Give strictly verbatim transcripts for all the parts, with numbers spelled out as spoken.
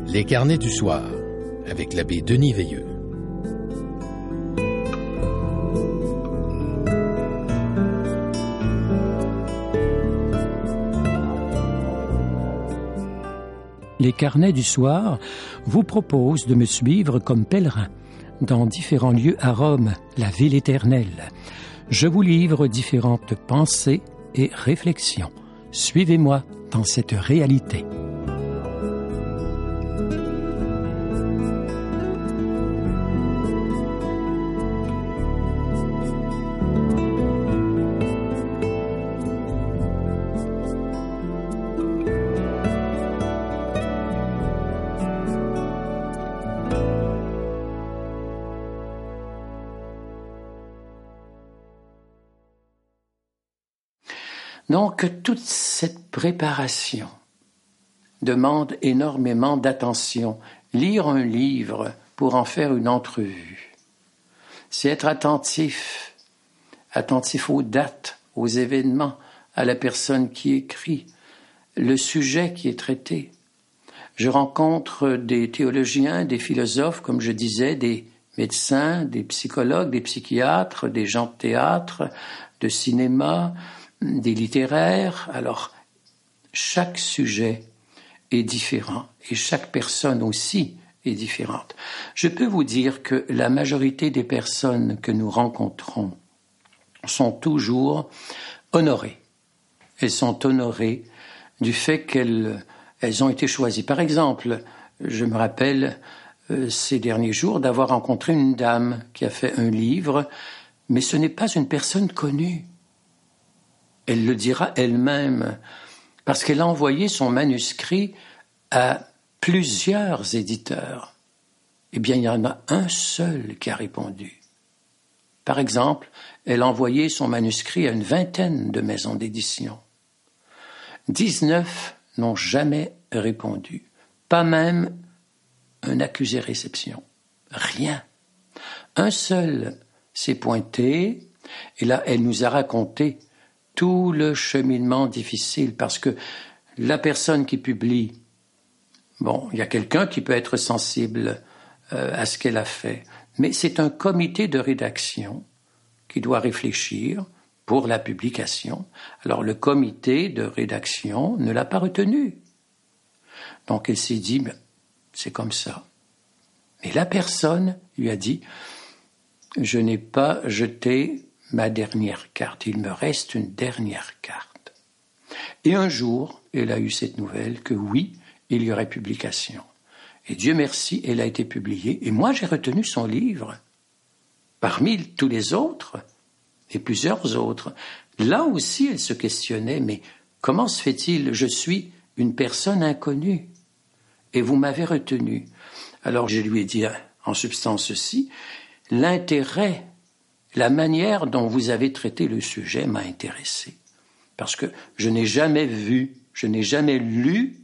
Les carnets du soir, avec l'abbé Denis Veilleux. Les carnets du soir vous proposent de me suivre comme pèlerin dans différents lieux à Rome, la ville éternelle. Je vous livre différentes pensées et réflexions. Suivez-moi dans cette réalité. Donc, toute cette préparation demande énormément d'attention. Lire un livre pour en faire une entrevue, c'est être attentif, attentif aux dates, aux événements, à la personne qui écrit, le sujet qui est traité. Je rencontre des théologiens, des philosophes, comme je disais, des médecins, des psychologues, des psychiatres, des gens de théâtre, de cinéma, des littéraires. Alors, chaque sujet est différent et chaque personne aussi est différente. Je peux vous dire que la majorité des personnes que nous rencontrons sont toujours honorées. Elles sont honorées du fait qu'elles elles ont été choisies. Par exemple, je me rappelle euh, ces derniers jours d'avoir rencontré une dame qui a fait un livre, mais ce n'est pas une personne connue. Elle le dira elle-même, parce qu'elle a envoyé son manuscrit à plusieurs éditeurs. Eh bien, il y en a un seul qui a répondu. Par exemple, elle a envoyé son manuscrit à une vingtaine de maisons d'édition. dix-neuf n'ont jamais répondu, pas même un accusé-réception. Rien. Un seul s'est pointé, et là, elle nous a raconté tout le cheminement difficile, parce que la personne qui publie, bon, il y a quelqu'un qui peut être sensible euh, à ce qu'elle a fait, mais c'est un comité de rédaction qui doit réfléchir pour la publication. Alors le comité de rédaction ne l'a pas retenu. Donc elle s'est dit, ben, c'est comme ça. Mais la personne lui a dit, je n'ai pas jeté ma dernière carte, il me reste une dernière carte. Et un jour, elle a eu cette nouvelle que oui, il y aurait publication. Et Dieu merci, elle a été publiée. Et moi, j'ai retenu son livre, parmi tous les autres, et plusieurs autres. Là aussi, elle se questionnait, mais comment se fait-il? Je suis une personne inconnue, et vous m'avez retenu. Alors je lui ai dit, en substance ceci, l'intérêt, la manière dont vous avez traité le sujet m'a intéressé. Parce que je n'ai jamais vu, je n'ai jamais lu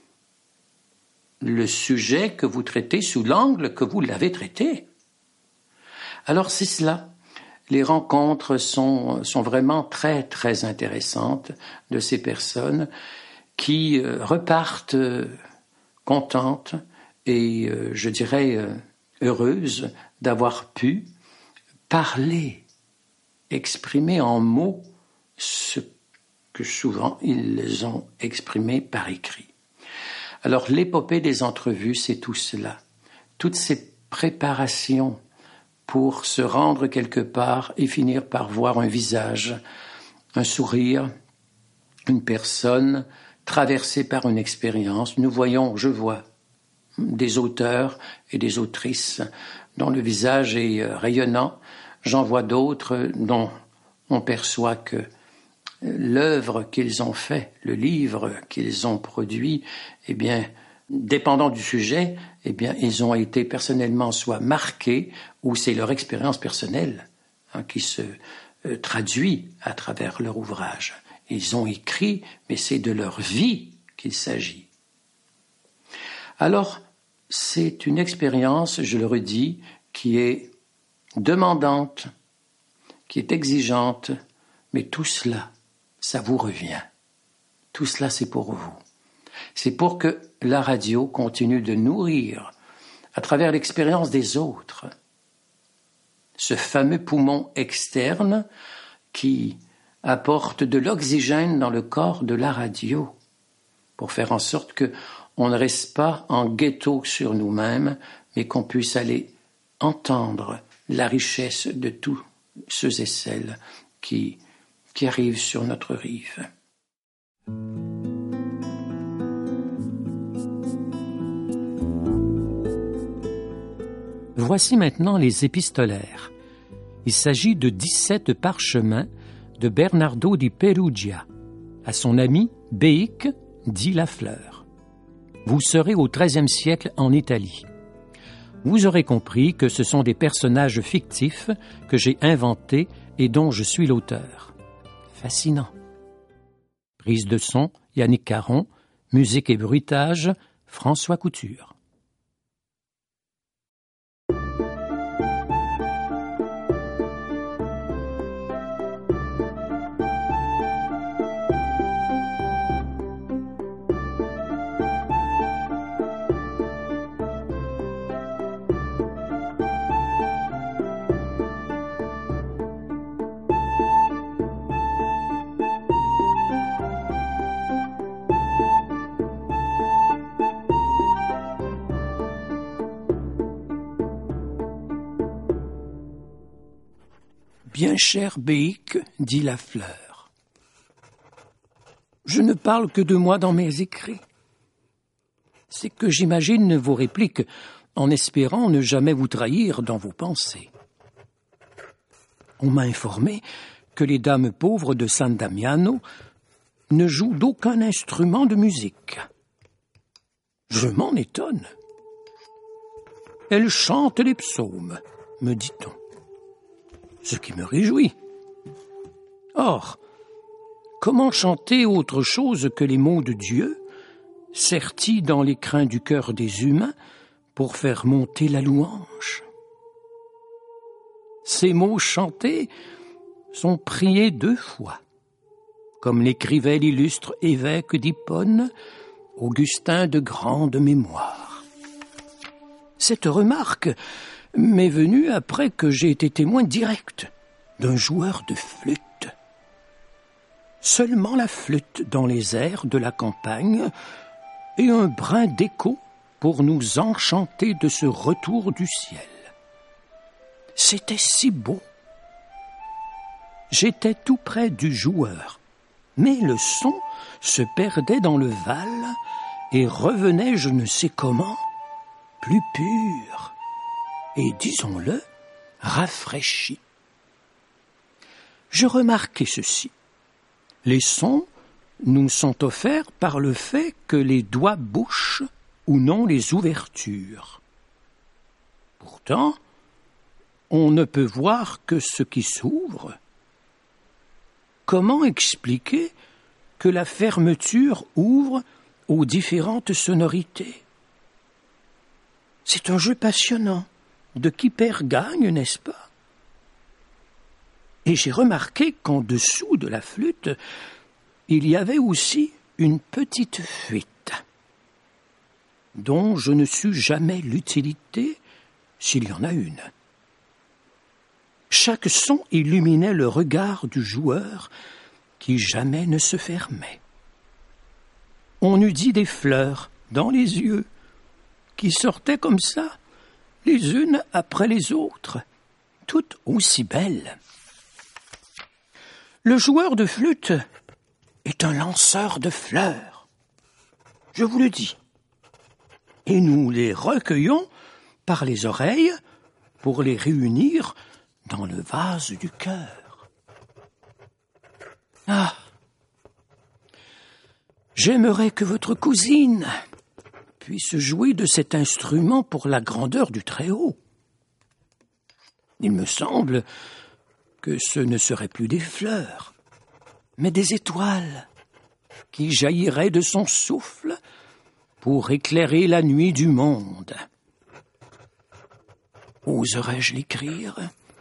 le sujet que vous traitez sous l'angle que vous l'avez traité. Alors c'est cela. Les rencontres sont, sont vraiment très, très intéressantes de ces personnes qui euh, repartent euh, contentes et, euh, je dirais, euh, heureuses d'avoir pu parler, exprimer en mots ce que souvent ils ont exprimé par écrit. Alors l'épopée des entrevues, c'est tout cela. Toutes ces préparations pour se rendre quelque part et finir par voir un visage, un sourire, une personne traversée par une expérience. Nous voyons, je vois, des auteurs et des autrices dont le visage est rayonnant. J'en vois d'autres dont on perçoit que l'œuvre qu'ils ont faite, le livre qu'ils ont produit, eh bien, dépendant du sujet, eh bien, ils ont été personnellement soit marqués ou c'est leur expérience personnelle hein, qui se euh, traduit à travers leur ouvrage. Ils ont écrit, mais c'est de leur vie qu'il s'agit. Alors, c'est une expérience, je le redis, qui est demandante, qui est exigeante, mais tout cela, ça vous revient. Tout cela, c'est pour vous. C'est pour que la radio continue de nourrir, à travers l'expérience des autres, ce fameux poumon externe qui apporte de l'oxygène dans le corps de la radio, pour faire en sorte que on ne reste pas en ghetto sur nous-mêmes, mais qu'on puisse aller entendre la richesse de tous ceux et celles qui, qui arrivent sur notre rive. Voici maintenant les épistolaires. Il s'agit de dix-sept parchemins de Bernardo di Perugia à son ami Beïc dit Lafleur. Vous serez au treizième siècle en Italie. Vous aurez compris que ce sont des personnages fictifs que j'ai inventés et dont je suis l'auteur. Fascinant. Prise de son, Yannick Caron. Musique et bruitage, François Couture. Bien cher Beïc, dit Lafleur, je ne parle que de moi dans mes écrits. C'est que j'imagine vos répliques en espérant ne jamais vous trahir dans vos pensées. On m'a informé que les dames pauvres de San Damiano ne jouent d'aucun instrument de musique. Je m'en étonne. Elles chantent les psaumes, me dit-on. Ce qui me réjouit. Or, comment chanter autre chose que les mots de Dieu, sertis dans les crins du cœur des humains, pour faire monter la louange? Ces mots chantés sont priés deux fois, comme l'écrivait l'illustre évêque d'Hippone, Augustin de grande mémoire. Cette remarque m'est venue après que j'ai été témoin direct d'un joueur de flûte. Seulement la flûte dans les airs de la campagne et un brin d'écho pour nous enchanter de ce retour du ciel. C'était si beau. J'étais tout près du joueur, mais le son se perdait dans le val et revenait je ne sais comment, plus pur et, disons-le, rafraîchi. Je remarquai ceci. Les sons nous sont offerts par le fait que les doigts bouchent ou non les ouvertures. Pourtant, on ne peut voir que ce qui s'ouvre. Comment expliquer que la fermeture ouvre aux différentes sonorités? C'est un jeu passionnant, de qui perd gagne, n'est-ce pas? Et j'ai remarqué qu'en dessous de la flûte, il y avait aussi une petite fuite, dont je ne sus jamais l'utilité, s'il y en a une. Chaque son illuminait le regard du joueur, qui jamais ne se fermait. On eût dit des fleurs dans les yeux, qui sortaient comme ça, les unes après les autres, toutes aussi belles. Le joueur de flûte est un lanceur de fleurs, je vous le dis, et nous les recueillons par les oreilles pour les réunir dans le vase du cœur. Ah, j'aimerais que votre cousine puisse jouer de cet instrument pour la grandeur du Très-Haut. Il me semble que ce ne seraient plus des fleurs, mais des étoiles qui jailliraient de son souffle pour éclairer la nuit du monde. Oserais-je l'écrire?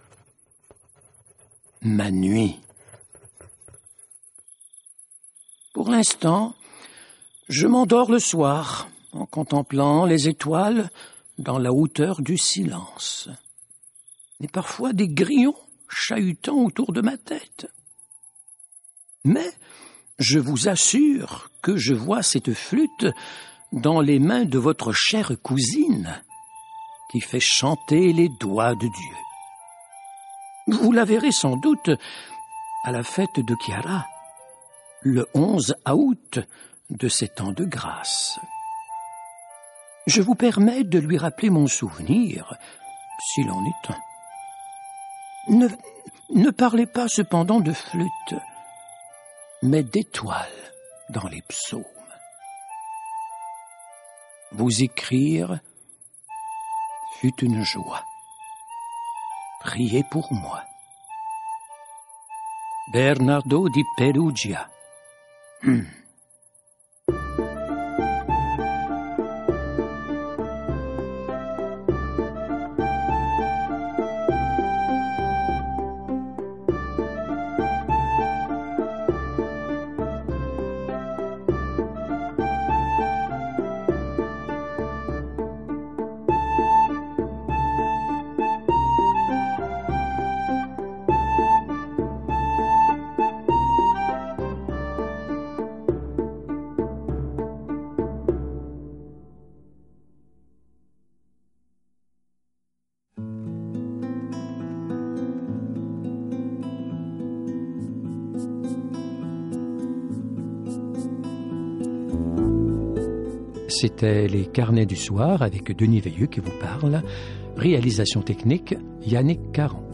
Ma nuit. Pour l'instant, Je m'endors le soir en contemplant les étoiles dans la hauteur du silence, et parfois des grillons chahutant autour de ma tête. Mais je vous assure que je vois cette flûte dans les mains de votre chère cousine, qui fait chanter les doigts de Dieu. Vous la verrez sans doute à la fête de Chiara, le onze août de cet an de grâce. Je vous permets de lui rappeler mon souvenir, s'il en est un. Ne, ne parlez pas cependant de flûte, mais d'étoiles dans les psaumes. Vous écrire fut une joie. Priez pour moi. Bernardo di Perugia. Hmm. C'était les Carnets du soir avec Denis Veilleux qui vous parle. Réalisation technique, Yannick Caron.